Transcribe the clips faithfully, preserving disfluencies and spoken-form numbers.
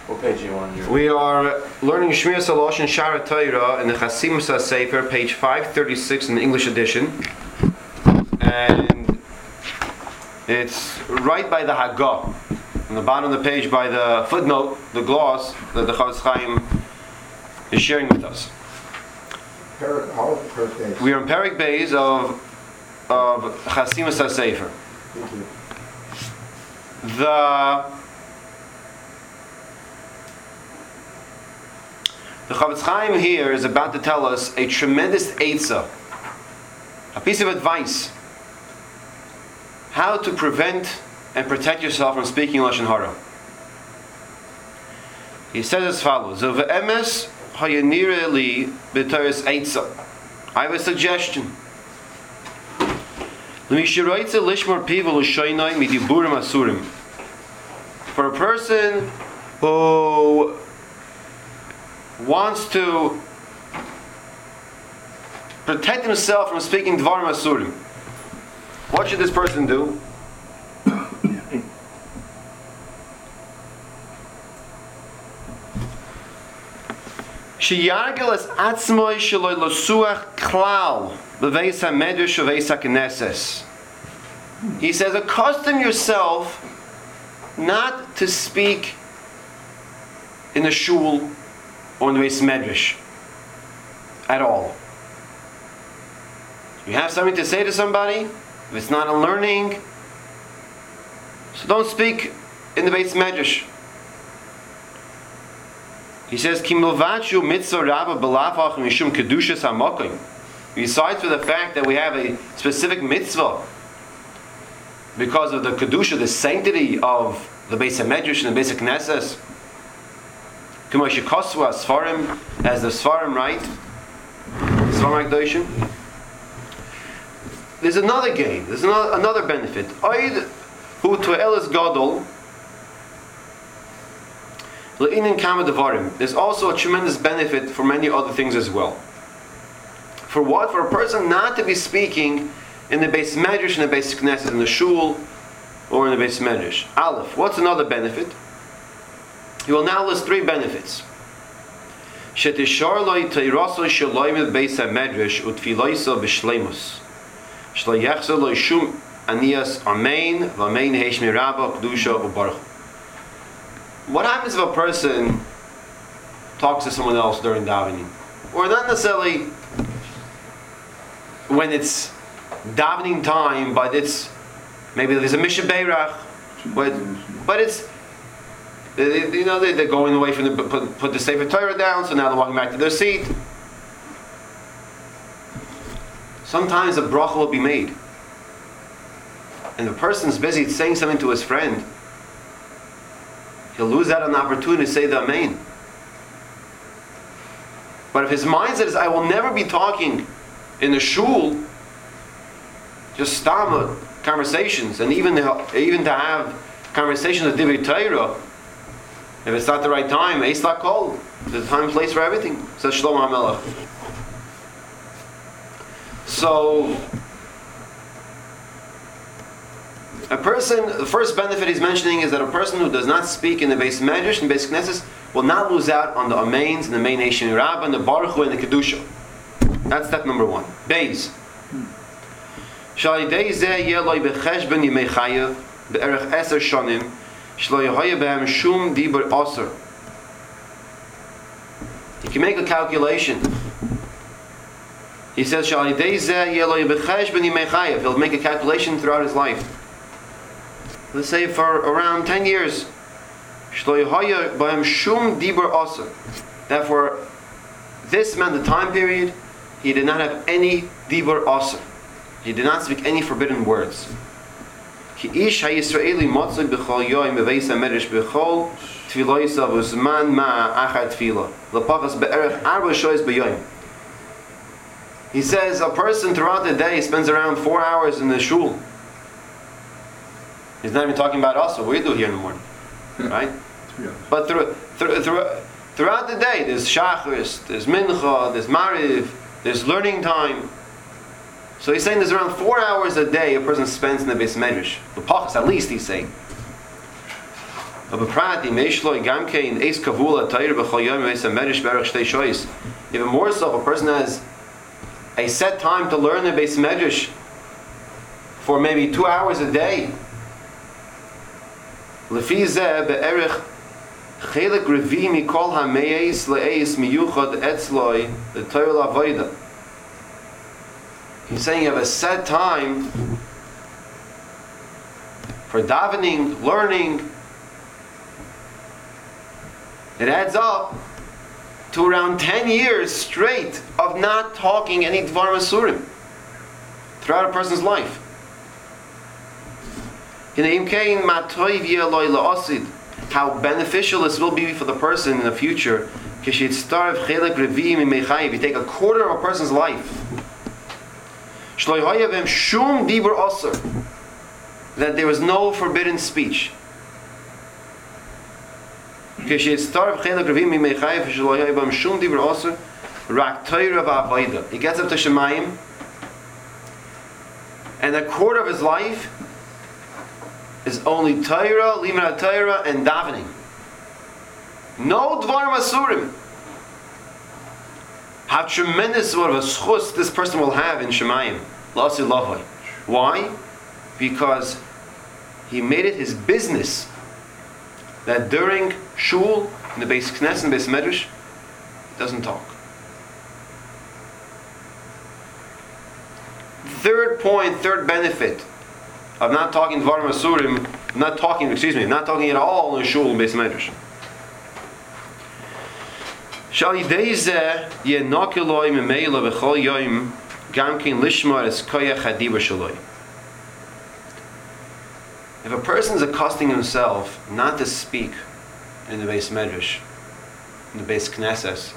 What page do you want here? We are learning Shmir Salosh and Shara Torah in the Chasim Sefer, page five thirty-six in the English edition. And it's right by the Haggah, on the bottom of the page by the footnote, the gloss that the Chofetz Chaim is sharing with us. Perik, how is the Perik Beis? We are in Perik Beis of, of Chasim Sefer. Thank you. The The Chofetz Chaim here is about to tell us a tremendous eitzah, a piece of advice, how to prevent and protect yourself from speaking Lashon Hara. He says as follows: "Ve'emes hayanire li b'toras eitzah." I have a suggestion. L'mishiroitze lishmor pivo l'shoinai midiburim asurim. For a person who wants to protect himself from speaking Dvarim Asurim, what should this person do? Sheyargel es atzmoi sheloi losuach klal beveis hamedrash uveis hakneses. He says, accustom yourself not to speak in the shul or in the Beis Medrash at all. You have something to say to somebody, if it's not a learning, so don't speak in the Beis Medrash. He says, Ki milvachu mitzvah rabba b'lavach mishum kedushas hamakim. Besides for the fact that we have a specific mitzvah because of the kedusha, the sanctity of the Beis Medrash and the Beis Knesses, Sfarim, as the Sfarim write, Sfarim Akdoshim. There's another gain, there's another, another benefit. Oid hu to'eles gadol le'inin kama devarim. There's also a tremendous benefit for many other things as well. For what? For a person not to be speaking in the Beis Medrash and the Beis Knesset, in the shul or in the Beis Medrash. Aleph. What's another benefit? He will now list three benefits. Shetishar loy teiraso shaloim beis hamedrash utfiloisa b'shleimus. Shlayachzer loy shum anias amein v'amein heishmi rabba kedusha u'baruch. What happens if a person talks to someone else during davening, or not necessarily when it's davening time, but it's maybe there's a Mishnah Beirach, but but it's. They, you know, they, they're going away from the put, put the Sefer Torah down, so now they're walking back to their seat. Sometimes a bracha will be made, and the person's busy saying something to his friend. He'll lose out on the opportunity to say the Amen. But if his mindset is, I will never be talking in the shul, just stama conversations, and even to, even to have conversations with Divrei Torah. If it's not the right time, Eis Lakol, there's a time and place for everything, says Shlomo HaMelech. So, a person, the first benefit he's mentioning is that a person who does not speak in the Beis Medrash and Beis Knesset will not lose out on the Ameins and the Mein Nation Rabbah and the Baruch Hu and the Kedusha. That's step number one. Beis. Shalidei zeh yeh loy becheshben yimei chayev be'erech eser shonim Shlo yehoye behem shum dibur aser. You can make a calculation. He says, He'll make a calculation throughout his life. Let's say for around ten years. That for this amount of time period, he did not have any dibur aser. He did not speak any forbidden words. Ki ish ha-Yisraeli motzei b'chol yoyim b'veis ha-medrash b'chol tfiloisa v'zman ma'a achar tfila l'pachas be'erech arba shoyes b'yoyim. He says a person throughout the day spends around four hours in the shul. He's not even talking about us, what we do here in the morning, right? But through, through, through, throughout the day, there's shachris, there's mincha, there's mariv, there's learning time. So he's saying there's around four hours a day a person spends in the Beis Medrash. The pachas, at least, he's saying. Even more so, if a person has a set time to learn the Beis Medrash for maybe two hours a day, לפי זה בערך חלק רביעי מכל המאיס לאיס מיוחד אצלוי לתורה לעבודה. He's saying you have a set time for davening, learning. It adds up to around ten years straight of not talking any Dvar Masurim throughout a person's life. How beneficial this will be for the person in the future. If you take a quarter of a person's life, that there was no forbidden speech. He gets up to Shemayim, and a quarter of his life is only Torah, Limud Torah, and davening. No Dvar Masurim. How tremendous what of a schus this person will have in Shemayim. Why? Because he made it his business that during shul, in the Beis Knesset and Beis Medrash, he doesn't talk. Third point, third benefit of not talking Dvar Masurim, not talking, excuse me, not talking at all in shul and Beis Medrash. Shal yidei zeh yenokiloi memeila v'chol yoyim gam kin lishmar es koyach hadiba shaloi. If a person is accosting himself not to speak in the Beis Medrash, in the Beis Knesset,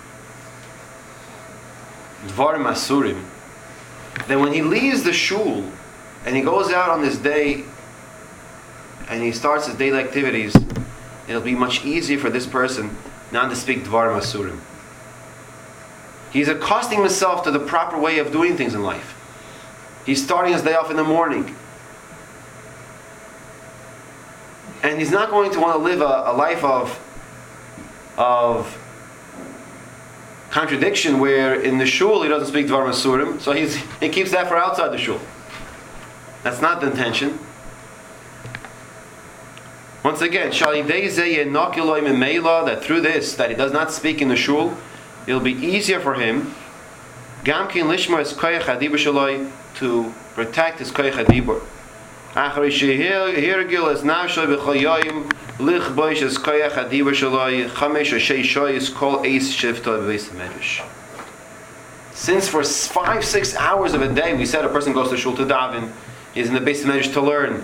Dvar Masurim, then when he leaves the shul and he goes out on this day and he starts his daily activities, it'll be much easier for this person not to speak Dvar Masurim. He's accosting himself to the proper way of doing things in life. He's starting his day off in the morning. And he's not going to want to live a, a life of, of contradiction where in the shul he doesn't speak Dvar Masurim, so he's, he keeps that for outside the shul. That's not the intention. Once again, that through this, that he does not speak in the shul, it'll be easier for him to protect his koyach hadibur. Since for five, six hours of a day, we said a person goes to shul to daven, he's in the Beis Medrash to learn.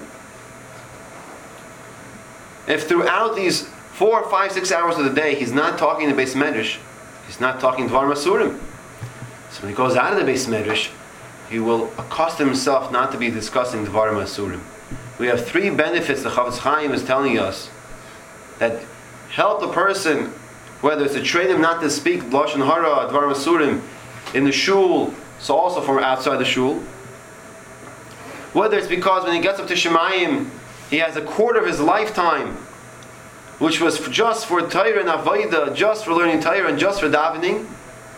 If throughout these four, five, six hours of the day he's not talking the Beis Medrash, he's not talking Dvar Masurim. So when he goes out of the Beis Medrash, he will accustom himself not to be discussing Dvar Masurim. We have three benefits the Chafetz Chaim is telling us that help the person, whether it's to train him not to speak Lashon Hara, Dvar Masurim, in the shul, so also from outside the shul. Whether it's because when he gets up to Shemayim, he has a quarter of his lifetime, which was just for Torah and Avodah, just for learning Torah and just for davening.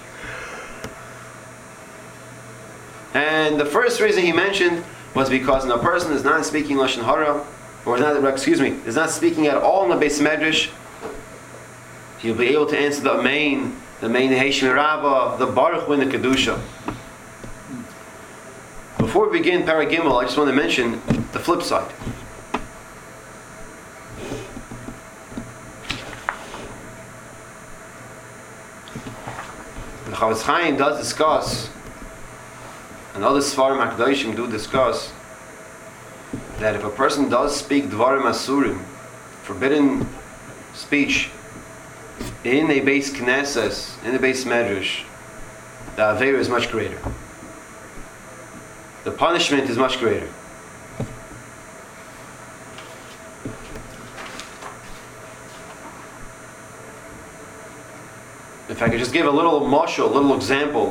And the first reason he mentioned was because when a person is not speaking Lashon Hara, or is not, excuse me, is not speaking at all in the Beis Medrash, he'll be able to answer the main, the main Heshim Rabbah, the Baruch Hu, and the Kedusha. Before we begin Parag Gimel, I just want to mention the flip side. The Chafetz Chaim does discuss, and other Sfarim HaKadoshim do discuss, that if a person does speak Dvarim Asurim, forbidden speech, in a Beis Knesset, in a Beis Medrash, the Aveira is much greater. The punishment is much greater. If I could just give a little mashal, a little example,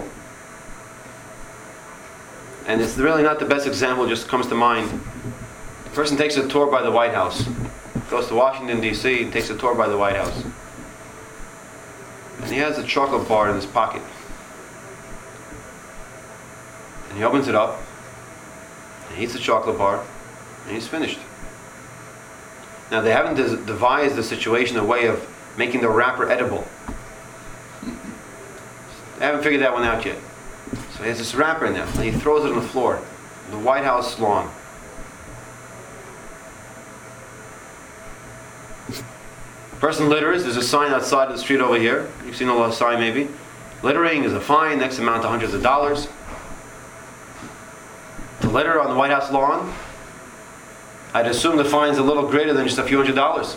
and it's really not the best example, it just comes to mind. A person takes a tour by the White House. goes to Washington, D C, and takes a tour by the White House. And he has a chocolate bar in his pocket. And he opens it up, and he eats the chocolate bar, and he's finished. Now, they haven't des- devised the situation, a way of making the wrapper edible. They haven't figured that one out yet. So he has this wrapper now, and he throws it on the floor, on the White House lawn. Person litters. There's a sign outside of the street over here. You've seen a lot of sign maybe. Littering is a fine, next amount to hundreds of dollars. To litter on the White House lawn, I'd assume the fine's a little greater than just a few hundred dollars.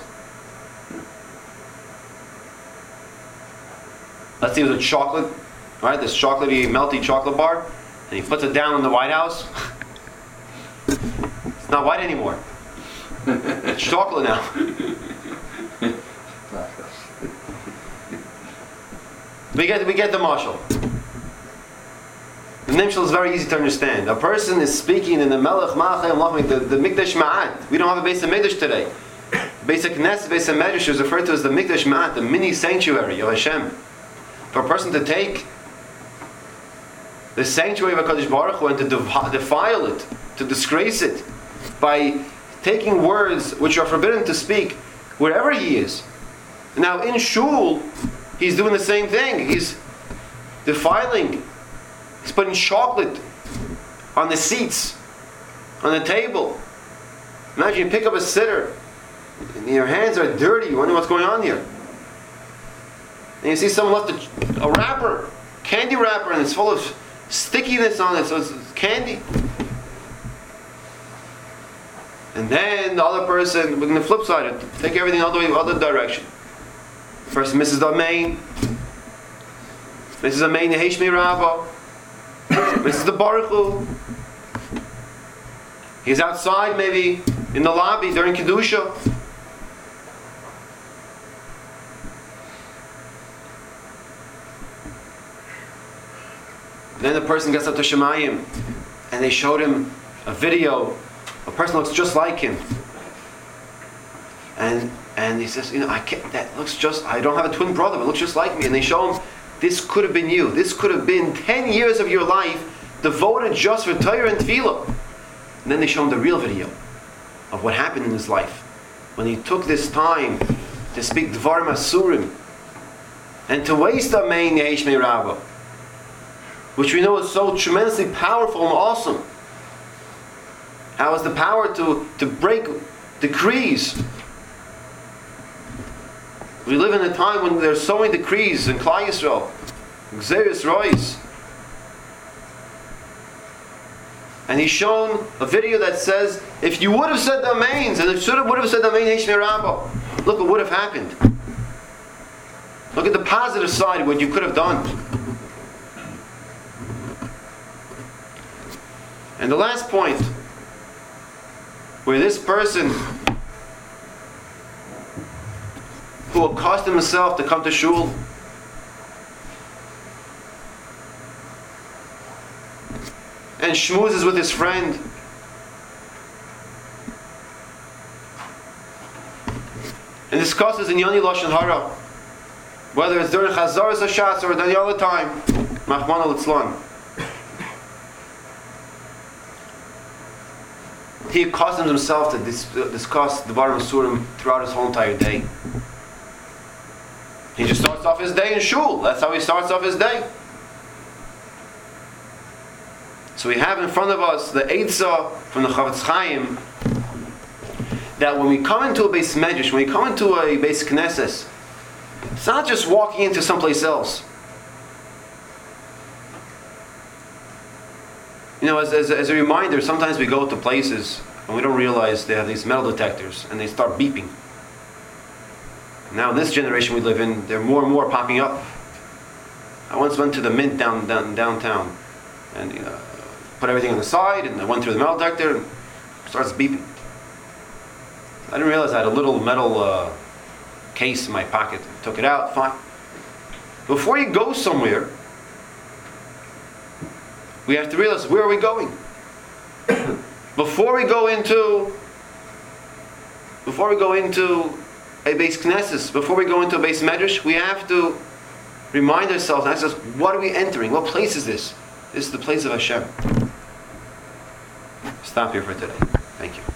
Let's see, it was a chocolate, right? This chocolatey, melty chocolate bar, and he puts it down in the White House. It's not white anymore. It's chocolate now. We get we get the mashal. The nimshal is very easy to understand. A person is speaking in the Melech Malchei Amlachim, the, the Mikdash Ma'at. We don't have a Beis HaMikdash today. Basic Knesset, Beis HaMedrash is referred to as the Mikdash Ma'at, the mini sanctuary of Hashem. For a person to take the sanctuary of HaKadosh Baruch Hu and to defile it, to disgrace it, by taking words which are forbidden to speak wherever he is. Now in shul, he's doing the same thing. He's defiling. He's putting chocolate on the seats, on the table. Imagine you pick up a sitter, and your hands are dirty. You wonder what's going on here. And you see someone left a, a wrapper, candy wrapper, and it's full of stickiness on it, so it's candy. And then the other person, we're going to flip side it, take everything all the way the other direction. First, Missus Domain, Missus Domain, Yeheshmi Rabba, Missus the Baruch Hu. He's outside, maybe in the lobby during Kedusha. Then the person gets up to Shemayim, and they showed him a video. A person looks just like him, and and he says, you know, I can't. That looks just. I don't have a twin brother, but it looks just like me. And they show him, this could have been you. This could have been ten years of your life devoted just for Torah and Tefillah. And then they show him the real video of what happened in his life when he took this time to speak Dvarim Asurim and to waste a main Yeheshmi Rabbah, which we know is so tremendously powerful and awesome. How is the power to, to break decrees? We live in a time when there's so many decrees in Klal Yisrael, Xeris Rois. And he's shown a video that says, if you would have said the Amains, and if you would have said the Amain Yeheshmi Rabbah, look what would have happened. Look at the positive side of what you could have done. And the last point, where this person who accustomed himself to come to shul and schmoozes with his friend and discusses in Yoni Lashon Hara, whether it's during Chazaras HaShatz or any other time, Machman al-Itzlan, he accustoms himself to dis- discuss the Dvarim Asurim throughout his whole entire day. He just starts off his day in shul. That's how he starts off his day. So we have in front of us the Eitzah from the Chavetz Chaim that when we come into a Beis Medrash, when we come into a Beis Knesset, it's not just walking into someplace else. You know, as, as, as a reminder, sometimes we go to places and we don't realize they have these metal detectors and they start beeping. Now in this generation we live in, they're more and more popping up. I once went to the Mint down, down downtown and you know, put everything on the side, and I went through the metal detector and it starts beeping. I didn't realize I had a little metal uh, case in my pocket. I took it out, fine. Before you go somewhere, we have to realize, where are we going? Before we go into before we go into a base Knesset, before we go into a base Medrash, we have to remind ourselves, ask us, what are we entering? What place is this? This is the place of Hashem. Stop here for today. Thank you.